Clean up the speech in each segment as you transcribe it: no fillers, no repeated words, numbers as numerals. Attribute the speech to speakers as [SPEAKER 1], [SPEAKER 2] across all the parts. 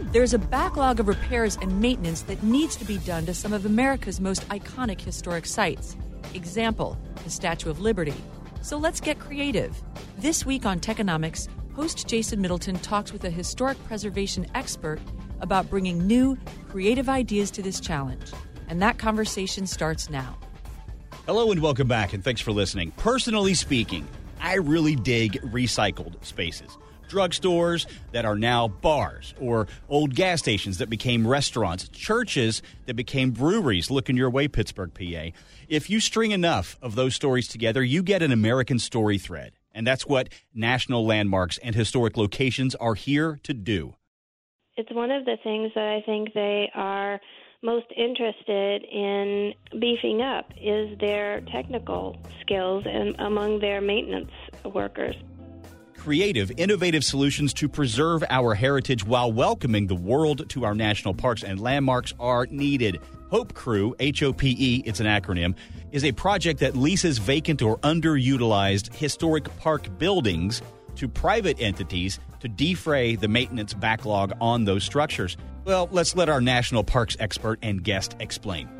[SPEAKER 1] There's a backlog of repairs and maintenance that needs to be done to some of America's most iconic historic sites. Example, the Statue of Liberty. So let's get creative. This week on Techonomics, host Jason Middleton talks with a historic preservation expert about bringing new, creative ideas to this challenge. And that conversation starts now.
[SPEAKER 2] Hello and welcome back, and thanks for listening. Personally speaking, I really dig recycled spaces. Drugstores that are now bars, or old gas stations that became restaurants, churches that became breweries. Looking your way, Pittsburgh, PA. If you string enough of those stories together, you get an American story thread. And that's what national landmarks and historic locations are here to do.
[SPEAKER 3] It's one of the things that I think they are most interested in beefing up is their technical skills and among their maintenance workers.
[SPEAKER 2] Creative, innovative solutions to preserve our heritage while welcoming the world to our national parks and landmarks are needed. Hope Crew, HOPE, it's an acronym, is a project that leases vacant or underutilized historic park buildings to private entities to defray the maintenance backlog on those structures. Well, let's let our national parks expert and guest explain.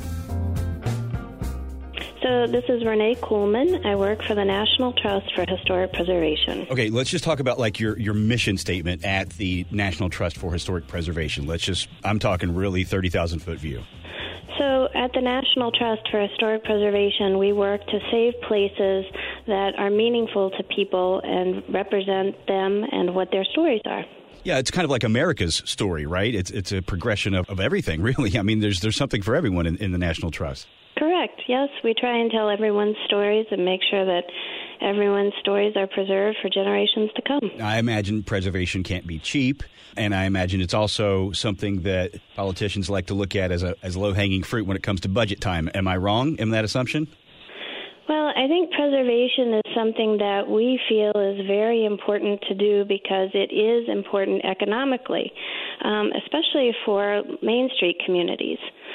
[SPEAKER 3] So this is Renee Kuhlman. I work for the National Trust for Historic Preservation.
[SPEAKER 2] Okay, let's just talk about like your mission statement at the National Trust for Historic Preservation. I'm talking really 30,000-foot view.
[SPEAKER 3] So at the National Trust for Historic Preservation, we work to save places that are meaningful to people and represent them and what their stories are.
[SPEAKER 2] Yeah, it's kind of like America's story, right? It's a progression of everything, really. I mean, there's something for everyone in the National Trust.
[SPEAKER 3] Correct. Yes, we try and tell everyone's stories and make sure that everyone's stories are preserved for generations to come.
[SPEAKER 2] I imagine preservation can't be cheap, and I imagine it's also something that politicians like to look at as low-hanging fruit when it comes to budget time. Am I wrong in that assumption?
[SPEAKER 3] Well, I think preservation is something that we feel is very important to do because it is important economically, especially for Main Street communities.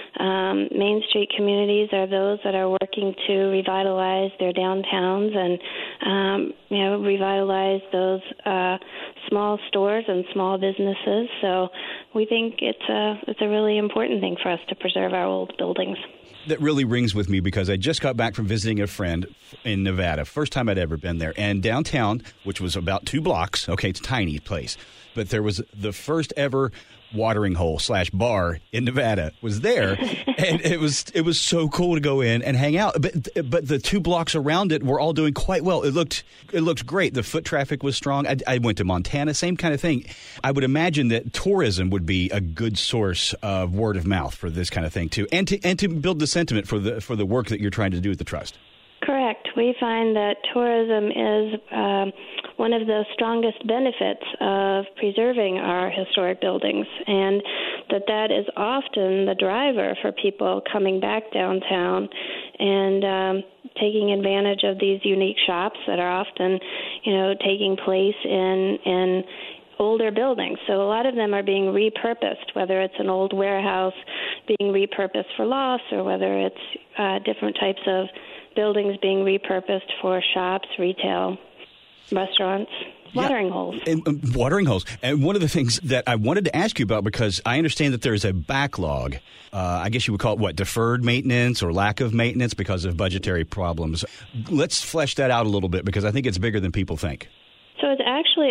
[SPEAKER 3] Main Street communities are those that are working to revitalize their downtowns and, revitalize those small stores and small businesses. So we think it's a really important thing for us to preserve our old buildings.
[SPEAKER 2] That really rings with me because I just got back from visiting a friend in Nevada. First time I'd ever been there. And downtown, which was about 2 blocks, okay, it's a tiny place, but there was the first ever watering hole / bar in Nevada was there, and it was so cool to go in and hang out. But the 2 blocks around it were all doing quite well. It looked great. The foot traffic was strong. I went to Montana, same kind of thing. I would imagine that tourism would be a good source of word of mouth for this kind of thing too, and to build the sentiment for the work that you're trying to do at the Trust.
[SPEAKER 3] Correct. We find that tourism is one of the strongest benefits of preserving our historic buildings, and that is often the driver for people coming back downtown and taking advantage of these unique shops that are often, taking place in older buildings. So a lot of them are being repurposed, whether it's an old warehouse being repurposed for loss or whether it's different types of buildings being repurposed for shops, retail, restaurants, watering holes.
[SPEAKER 2] And watering holes. And one of the things that I wanted to ask you about, because I understand that there's a backlog, I guess you would call it, deferred maintenance or lack of maintenance because of budgetary problems. Let's flesh that out a little bit because I think it's bigger than people think.
[SPEAKER 3] So it's actually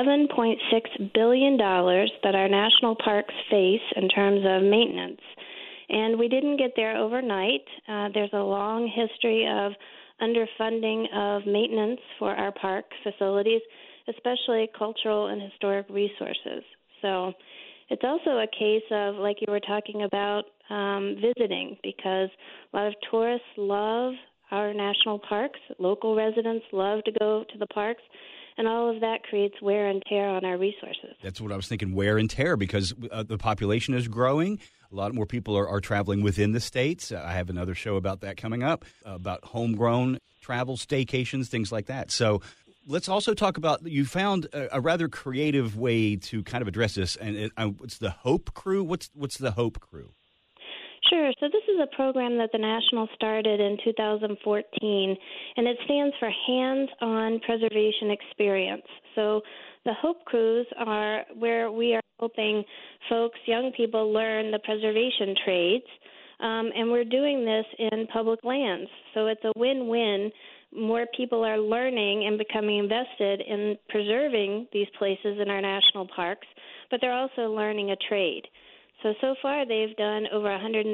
[SPEAKER 3] $11.6 billion that our national parks face in terms of maintenance. And we didn't get there overnight. There's a long history of underfunding of maintenance for our park facilities, especially cultural and historic resources. So it's also a case of, like you were talking about, visiting, because a lot of tourists love our national parks. Local residents love to go to the parks. And all of that creates wear and tear on our resources. That's
[SPEAKER 2] what I was thinking, wear and tear, because the population is growing. A lot more people are traveling within the states. I have another show about that coming up, about homegrown travel, staycations, things like that. So let's also talk about, you found a rather creative way to kind of address this, and it's the Hope Crew. What's the Hope Crew?
[SPEAKER 3] Sure. So this is a program that the National started in 2014, and it stands for Hands-On Preservation Experience. So the Hope Crews are where we are helping folks, young people, learn the preservation trades. And we're doing this in public lands. So it's a win-win. More people are learning and becoming invested in preserving these places in our national parks, but they're also learning a trade. So far they've done over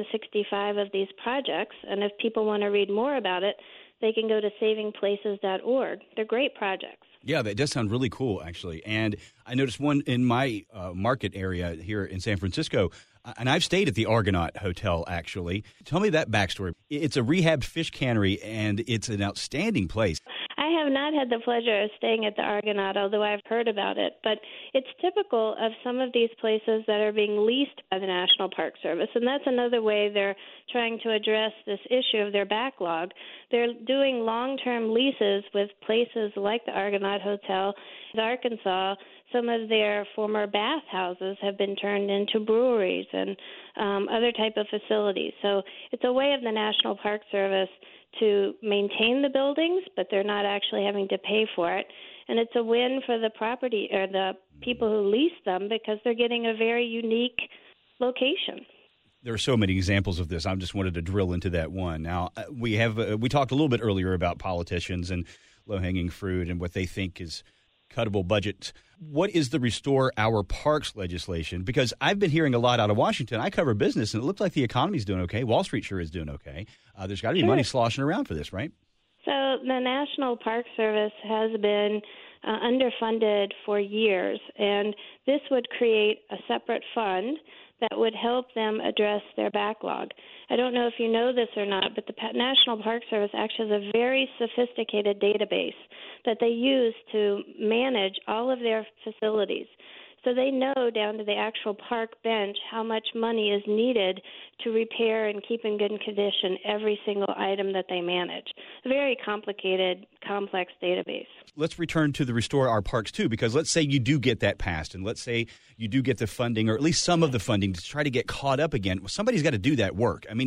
[SPEAKER 3] 165 of these projects, and if people want to read more about it, they can go to savingplaces.org. They're great projects.
[SPEAKER 2] Yeah, that does sound really cool, actually. And I noticed one in my market area here in San Francisco, and I've stayed at the Argonaut Hotel, actually. Tell me that backstory. It's a rehabbed fish cannery, and it's an outstanding place.
[SPEAKER 3] I have not had the pleasure of staying at the Argonaut, although I've heard about it. But it's typical of some of these places that are being leased by the National Park Service, and that's another way they're trying to address this issue of their backlog. They're doing long-term leases with places like the Argonaut Hotel in Arkansas. Some of their former bathhouses have been turned into breweries and other type of facilities. So it's a way of the National Park Service to maintain the buildings, but they're not actually having to pay for it. And it's a win for the property or the people who lease them because they're getting a very unique location.
[SPEAKER 2] There are so many examples of this. I just wanted to drill into that one. Now, we talked a little bit earlier about politicians and low-hanging fruit and what they think is cuttable budgets. What is the Restore Our Parks legislation? Because I've been hearing a lot out of Washington. I cover business, and it looks like the economy's doing okay. Wall Street sure is doing okay. There's got to be money sloshing around for this, right?
[SPEAKER 3] So the National Park Service has been underfunded for years, and this would create a separate fund that would help them address their backlog. I don't know if you know this or not, but the National Park Service actually has a very sophisticated database that they use to manage all of their facilities. So they know down to the actual park bench how much money is needed to repair and keep in good condition every single item that they manage. A very complicated, complex database.
[SPEAKER 2] Let's return to the Restore Our Parks, too, because let's say you do get that passed, and let's say you do get the funding, or at least some of the funding, to try to get caught up again. Well, somebody's got to do that work. I mean,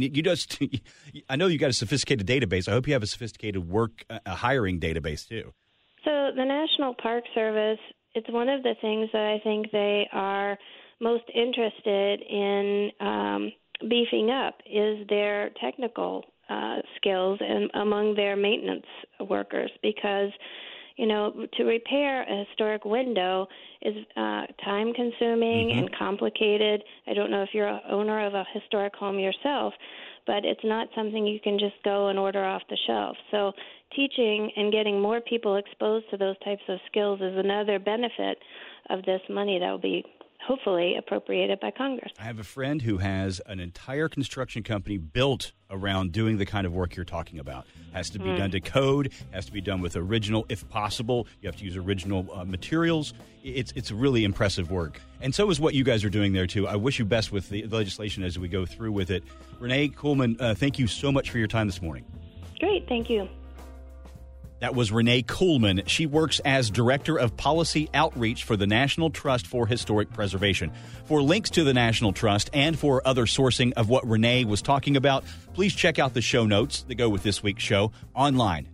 [SPEAKER 2] I know you got a sophisticated database. I hope you have a sophisticated a hiring database, too.
[SPEAKER 3] So the National Park Service, it's one of the things that I think they are most interested in beefing up is their technical skills and among their maintenance workers, because to repair a historic window is time-consuming and complicated. I don't know if you're an owner of a historic home yourself, but it's not something you can just go and order off the shelf. So teaching and getting more people exposed to those types of skills is another benefit of this money that will be hopefully appropriated by Congress.
[SPEAKER 2] I have a friend who has an entire construction company built around doing the kind of work you're talking about. Has to be done to code, has to be done with original, if possible. You have to use original materials. It's really impressive work. And so is what you guys are doing there, too. I wish you best with the legislation as we go through with it. Renee Kuhlman, thank you so much for your time this morning.
[SPEAKER 3] Great, thank you.
[SPEAKER 2] That was Renee Kuhlman. She works as Director of Policy Outreach for the National Trust for Historic Preservation. For links to the National Trust and for other sourcing of what Renee was talking about, please check out the show notes that go with this week's show online,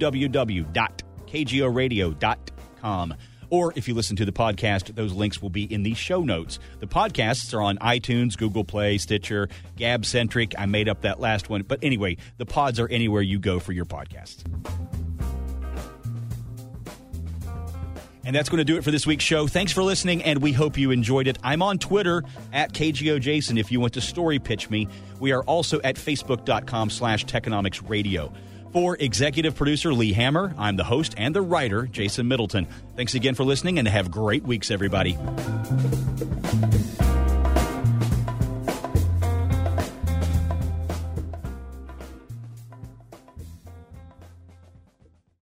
[SPEAKER 2] www.kgoradio.com. Or if you listen to the podcast, those links will be in the show notes. The podcasts are on iTunes, Google Play, Stitcher, Gab-Centric. I made up that last one. But anyway, the pods are anywhere you go for your podcasts. And that's going to do it for this week's show. Thanks for listening, and we hope you enjoyed it. I'm on Twitter at KGOJason if you want to story pitch me. We are also at Facebook.com/Techonomics Radio. For executive producer Lee Hammer, I'm the host and the writer, Jason Middleton. Thanks again for listening, and have great weeks, everybody.